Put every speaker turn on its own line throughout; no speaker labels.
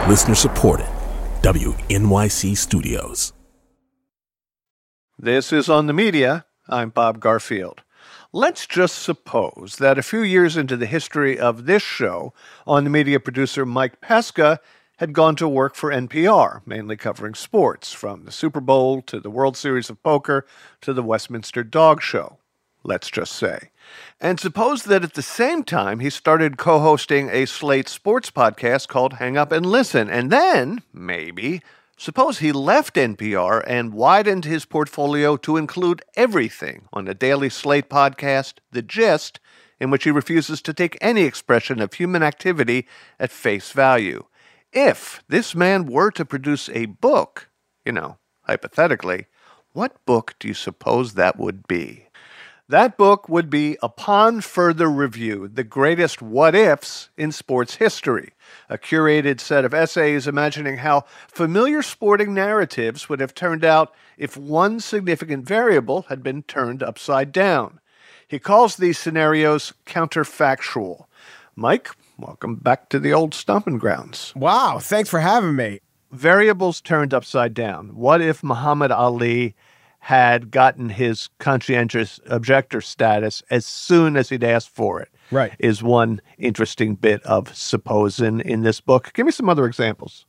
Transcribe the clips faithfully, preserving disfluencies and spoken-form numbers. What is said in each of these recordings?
Listener supported. W N Y C Studios.
This is On the Media. I'm Bob Garfield. Let's just suppose that a few years into the history of this show, On the Media producer Mike Pesca had gone to work for N P R, mainly covering sports, from the Super Bowl to the World Series of Poker to the Westminster Dog Show, let's just say. And suppose that at the same time he started co-hosting a Slate sports podcast called Hang Up and Listen. And then, maybe, suppose he left N P R and widened his portfolio to include everything on the daily Slate podcast, The Gist, in which he refuses to take any expression of human activity at face value. If this man were to produce a book, you know, hypothetically, what book do you suppose that would be? That book would be Upon Further Review, the greatest what-ifs in sports history, a curated set of essays imagining how familiar sporting narratives would have turned out if one significant variable had been turned upside down. He calls these scenarios counterfactual. Mike, welcome back to the old stomping grounds.
Wow, thanks for having me.
Variables turned upside down. What if Muhammad Ali had gotten his conscientious objector status as soon as he'd asked for it?
Right.
Is one interesting bit of supposing in this book. Give me some other examples.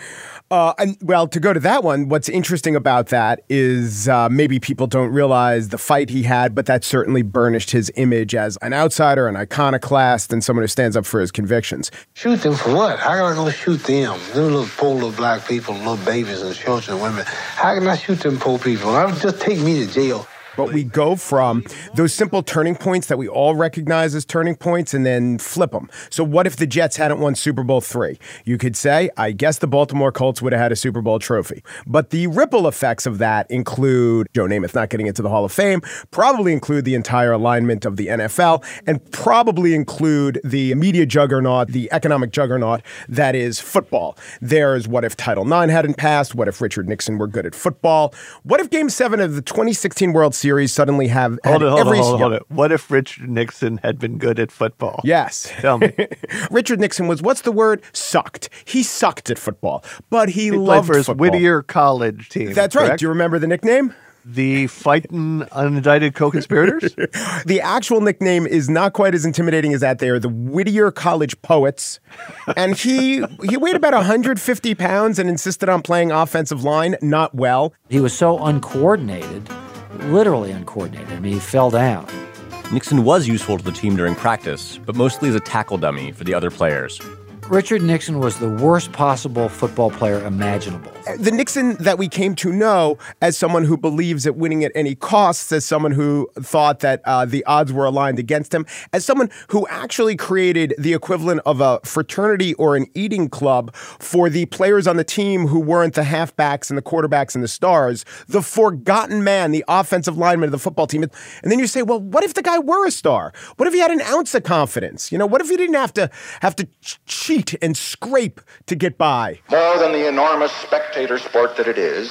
Uh, and well, to go to that one, what's interesting about that is uh, maybe people don't realize the fight he had, but that certainly burnished his image as an outsider, an iconoclast, and someone who stands up for his convictions.
Shoot them for what? How can I go shoot them? Them little poor little black people, little babies and children and women. How can I shoot them poor people? I'll just take me to jail.
But we go from those simple turning points that we all recognize as turning points and then flip them. So what if the Jets hadn't won Super Bowl three? You could say, I guess the Baltimore Colts would have had a Super Bowl trophy. But the ripple effects of that include Joe Namath not getting into the Hall of Fame, probably include the entire alignment of the N F L, and probably include the media juggernaut, the economic juggernaut that is football. There's what if Title nine hadn't passed? What if Richard Nixon were good at football? What if Game seven of the twenty sixteen World Series Series suddenly have
hold it, hold
every
it, hold it, hold it. What if Richard Nixon had been good at football?
Yes.
Tell me.
Richard Nixon was, what's the word? Sucked. He sucked at football, but he,
he
loved
played for his
football.
Whittier College team.
That's
correct?
right. Do you remember the nickname?
The fighting unindicted co-conspirators?
The actual nickname is not quite as intimidating as that. They are the Whittier College Poets. And he he weighed about one hundred fifty pounds and insisted on playing offensive line, not well.
He was so uncoordinated, literally uncoordinated. I mean, he fell down.
Nixon was useful to the team during practice, but mostly as a tackle dummy for the other players.
Richard Nixon was the worst possible football player imaginable.
The Nixon that we came to know as someone who believes at winning at any cost, as someone who thought that uh, the odds were aligned against him, as someone who actually created the equivalent of a fraternity or an eating club for the players on the team who weren't the halfbacks and the quarterbacks and the stars, the forgotten man, the offensive lineman of the football team. And then you say, well, what if the guy were a star? What if he had an ounce of confidence? You know, what if he didn't have to have to cheat and scrape to get by?
More than the enormous spectator sport that it is,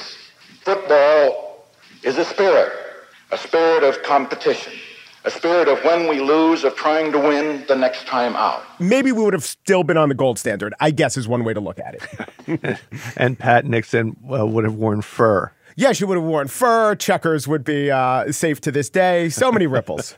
football is a spirit, a spirit of competition, a spirit of when we lose, of trying to win the next time out.
Maybe we would have still been on the gold standard, I guess is one way to look at it.
And Pat Nixon uh, would have worn fur.
Yeah, she would have worn fur. Checkers would be uh, safe to this day. So many ripples.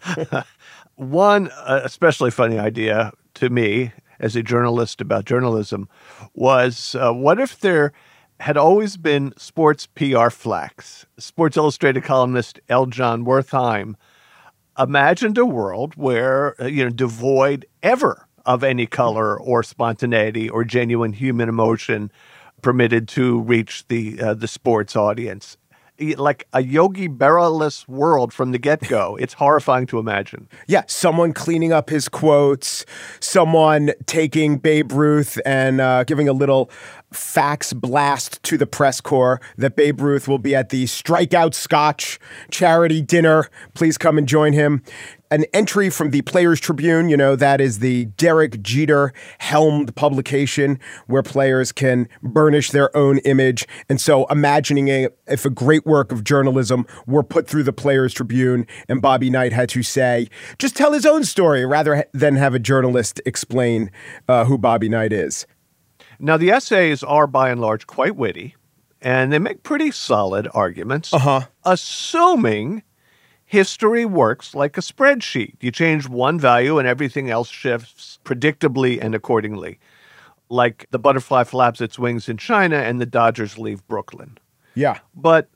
One uh, especially funny idea to me as a journalist about journalism was uh, what if there had always been sports P R flacks? Sports Illustrated columnist L. John Wertheim imagined a world where, uh, you know, devoid ever of any color or spontaneity or genuine human emotion permitted to reach the uh, the sports audience. Like a Yogi Berra-less world from the get-go. It's horrifying to imagine.
Yeah, someone cleaning up his quotes, someone taking Babe Ruth and uh, giving a little fax blast to the press corps that Babe Ruth will be at the Strikeout Scotch charity dinner. Please come and join him. An entry from the Players Tribune, you know, that is the Derek Jeter helmed publication where players can burnish their own image. And so imagining a, if a great work of journalism were put through the Players Tribune and Bobby Knight had to say, just tell his own story rather than have a journalist explain uh, who Bobby Knight is.
Now, the essays are by and large quite witty, and they make pretty solid arguments,
Uh-huh.
assuming history works like a spreadsheet. You change one value and everything else shifts predictably and accordingly, like the butterfly flaps its wings in China and the Dodgers leave Brooklyn.
Yeah.
But,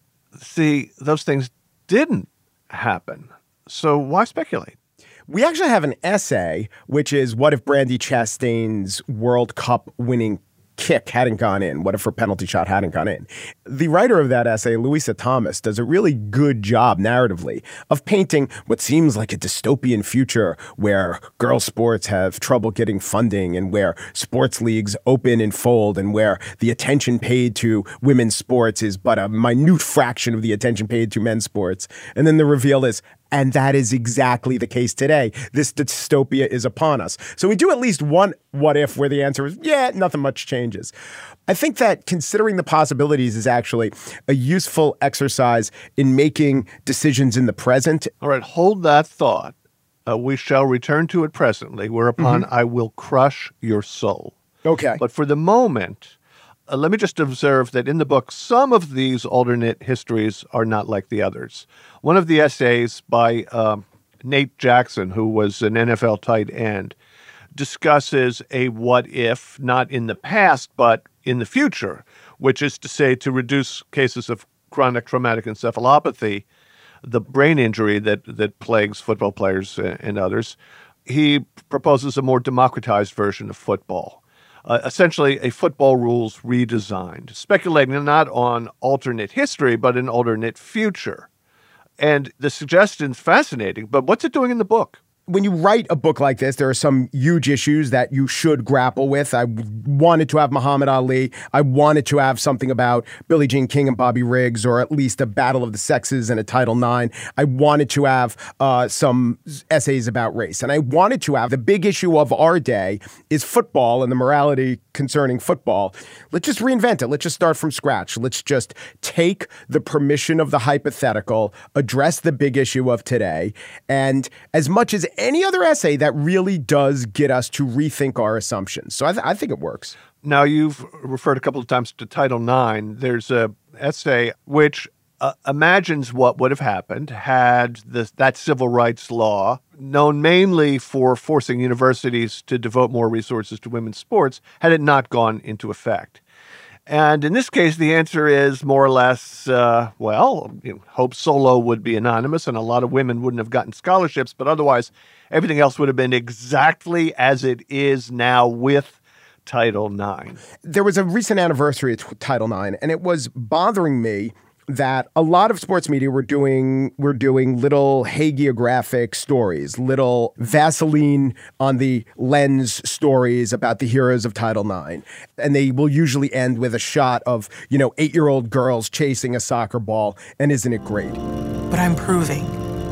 see, those things didn't happen. So why speculate?
We actually have an essay, which is what if Brandi Chastain's World Cup winning kick hadn't gone in? What if her penalty shot hadn't gone in? The writer of that essay, Louisa Thomas, does a really good job narratively of painting what seems like a dystopian future where girls' sports have trouble getting funding and where sports leagues open and fold and where the attention paid to women's sports is but a minute fraction of the attention paid to men's sports. And then the reveal is, and that is exactly the case today. This dystopia is upon us. So we do at least one what if where the answer is, yeah, nothing much changes. I think that considering the possibilities is actually a useful exercise in making decisions in the present.
All right, hold that thought. Uh, we shall return to it presently, whereupon
Mm-hmm.
I will crush your soul.
Okay.
But for the moment, uh, let me just observe that in the book, some of these alternate histories are not like the others. One of the essays by um, Nate Jackson, who was an N F L tight end, discusses a what if, not in the past, but in the future, which is to say to reduce cases of chronic traumatic encephalopathy, the brain injury that, that plagues football players and others. He proposes a more democratized version of football. Uh, essentially, a football rules redesigned, speculating not on alternate history, but an alternate future. And the suggestion's fascinating, but what's it doing in the book?
When you write a book like this, there are some huge issues that you should grapple with. I wanted to have Muhammad Ali. I wanted to have something about Billie Jean King and Bobby Riggs, or at least a battle of the sexes and a Title nine. I wanted to have uh, some essays about race. And I wanted to have the big issue of our day is football and the morality concerning football. Let's just reinvent it. Let's just start from scratch. Let's just take the permission of the hypothetical, address the big issue of today, and as much as any other essay that really does get us to rethink our assumptions. So I, th- I think it works.
Now, you've referred a couple of times to Title nine. There's a essay which uh, imagines what would have happened had the, that civil rights law, known mainly for forcing universities to devote more resources to women's sports, had it not gone into effect. And in this case, the answer is more or less, uh, well, you know, Hope Solo would be anonymous and a lot of women wouldn't have gotten scholarships, but otherwise everything else would have been exactly as it is now with Title nine.
There was a recent anniversary of Title nine, and it was bothering me that a lot of sports media were doing were doing little hagiographic stories, little Vaseline on the lens stories about the heroes of Title nine. And they will usually end with a shot of, you know, eight-year-old girls chasing a soccer ball. And isn't it great?
But I'm proving,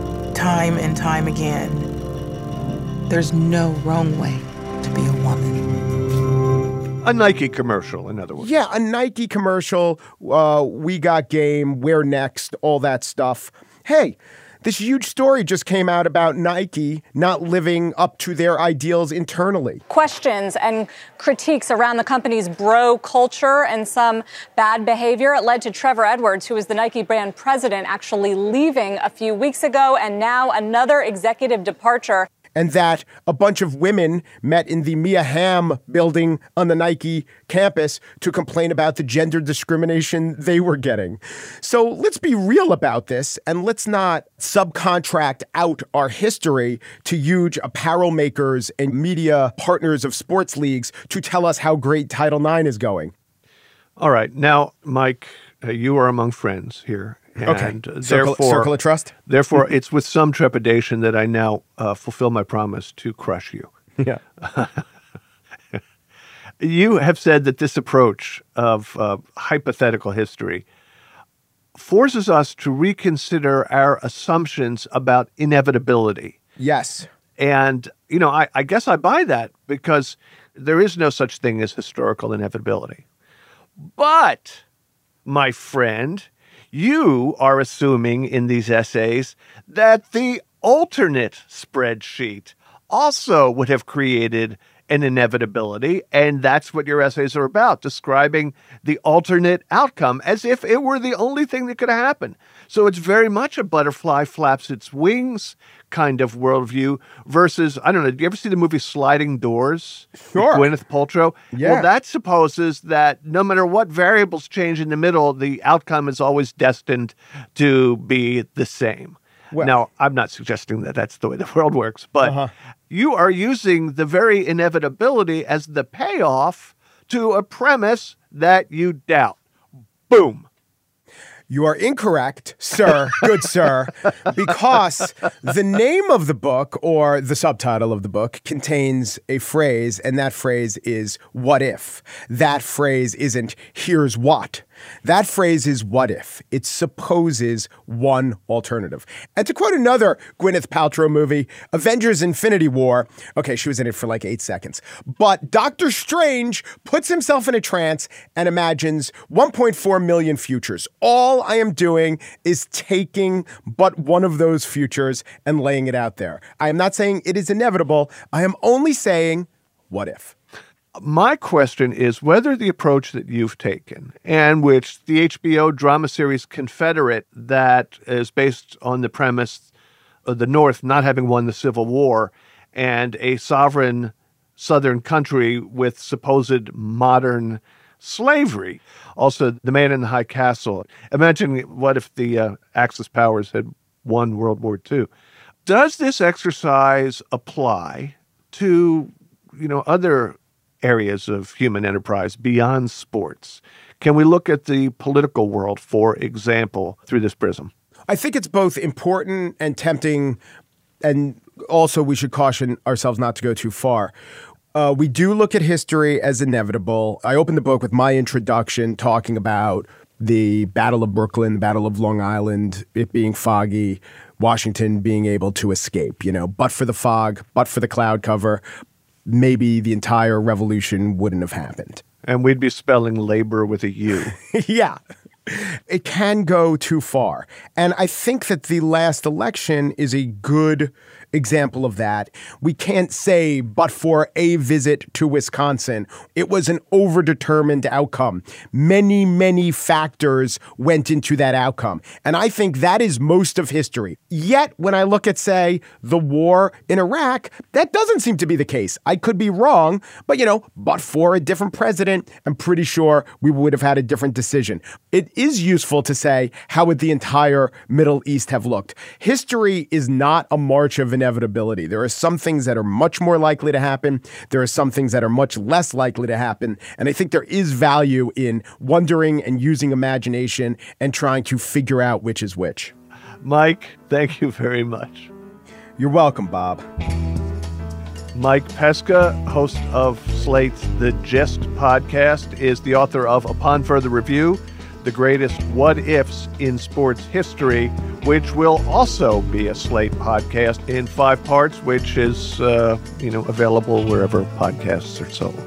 time and time again, there's no wrong way to be a woman.
A Nike commercial, in other words.
Yeah, a Nike commercial, uh, we got game, we're next, all that stuff. Hey, this huge story just came out about Nike not living up to their ideals internally.
Questions and critiques around the company's bro culture and some bad behavior. It led to Trevor Edwards, who was the Nike brand president, actually leaving a few weeks ago, and now another executive departure.
And that a bunch of women met in the Mia Hamm building on the Nike campus to complain about the gender discrimination they were getting. So let's be real about this, and let's not subcontract out our history to huge apparel makers and media partners of sports leagues to tell us how great Title nine is going.
All right. Now, Mike, uh, you are among friends here. And
okay.
uh,
Circle,
therefore,
circle of trust?
Therefore, it's with some trepidation that I now uh, fulfill my promise to crush you.
Yeah.
You have said that this approach of uh, hypothetical history forces us to reconsider our assumptions about inevitability.
Yes.
And, you know, I, I guess I buy that because there is no such thing as historical inevitability. But, my friend, you are assuming in these essays that the alternate spreadsheet also would have created an inevitability, and that's what your essays are about, describing the alternate outcome as if it were the only thing that could happen. So it's very much a butterfly flaps its wings kind of worldview versus, I don't know, do you ever see the movie Sliding Doors?
Sure.
With Gwyneth Paltrow?
Yeah.
Well, that supposes that no matter what variables change in the middle, the outcome is always destined to be the same. Well, now, I'm not suggesting that that's the way the world works, but uh-huh. you are using the very inevitability as the payoff to a premise that you doubt. Boom.
You are incorrect, sir, good sir, because the name of the book or the subtitle of the book contains a phrase, and that phrase is what if. That phrase isn't here's what. That phrase is what if. It supposes one alternative. And to quote another Gwyneth Paltrow movie, Avengers Infinity War, okay, she was in it for like eight seconds, but Doctor Strange puts himself in a trance and imagines one point four million futures. All I am doing is taking but one of those futures and laying it out there. I am not saying it is inevitable. I am only saying, what if?
My question is whether the approach that you've taken, and which the H B O drama series Confederate, that is based on the premise of the North not having won the Civil War and a sovereign Southern country with supposed modern slavery. Also, The Man in the High Castle. Imagine what if the uh, Axis powers had won World War Two. Does this exercise apply to, you know, other areas of human enterprise beyond sports? Can we look at the political world, for example, through this prism?
I think it's both important and tempting, and also we should caution ourselves not to go too far. Uh, we do look at history as inevitable. I opened the book with my introduction talking about the Battle of Brooklyn, the Battle of Long Island, it being foggy, Washington being able to escape, you know, but for the fog, but for the cloud cover, maybe the entire revolution wouldn't have happened.
And we'd be spelling labor with a U.
Yeah. It can go too far. And I think that the last election is a good example of that. We can't say, but for a visit to Wisconsin, it was an overdetermined outcome. Many, many factors went into that outcome. And I think that is most of history. Yet, when I look at, say, the war in Iraq, that doesn't seem to be the case. I could be wrong, but, you know, but for a different president, I'm pretty sure we would have had a different decision. It is useful to say, how would the entire Middle East have looked? History is not a march of inevitability. There are some things that are much more likely to happen. There are some things that are much less likely to happen. And I think there is value in wondering and using imagination and trying to figure out which is which.
Mike, thank you very much.
You're welcome, Bob.
Mike Pesca, host of Slate's The Gist podcast, is the author of Upon Further Review, The Greatest What Ifs in Sports History, which will also be a Slate podcast in five parts, which is, uh, you know, available wherever podcasts are sold.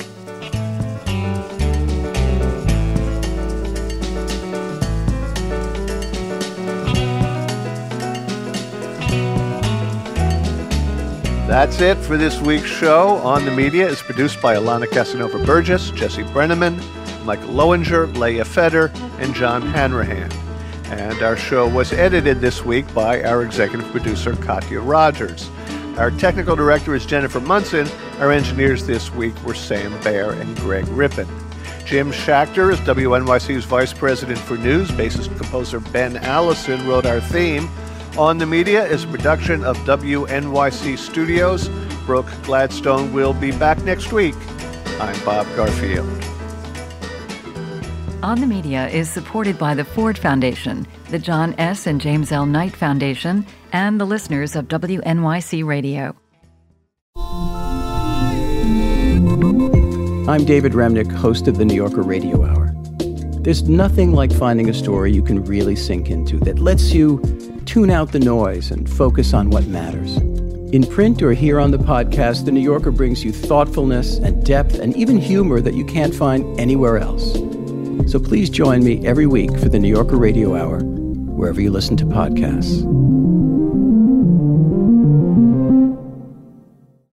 That's it for this week's show. On the Media is produced by Alana Casanova-Burgess, Jesse Brenneman, Michael Lowinger, Leah Feder, and John Hanrahan. And our show was edited this week by our executive producer, Katya Rogers. Our technical director is Jennifer Munson. Our engineers this week were Sam Baer and Greg Rippin. Jim Schachter is W N Y C's vice president for news. Bassist and composer Ben Allison wrote our theme. On the Media is a production of W N Y C Studios. Brooke Gladstone will be back next week. I'm Bob Garfield.
On the Media is supported by the Ford Foundation, the John S. and James L. Knight Foundation, and the listeners of W N Y C Radio.
I'm David Remnick, host of the New Yorker Radio Hour. There's nothing like finding a story you can really sink into that lets you tune out the noise and focus on what matters. In print or here on the podcast, The New Yorker brings you thoughtfulness and depth and even humor that you can't find anywhere else. So please join me every week for the New Yorker Radio Hour, wherever you listen to podcasts.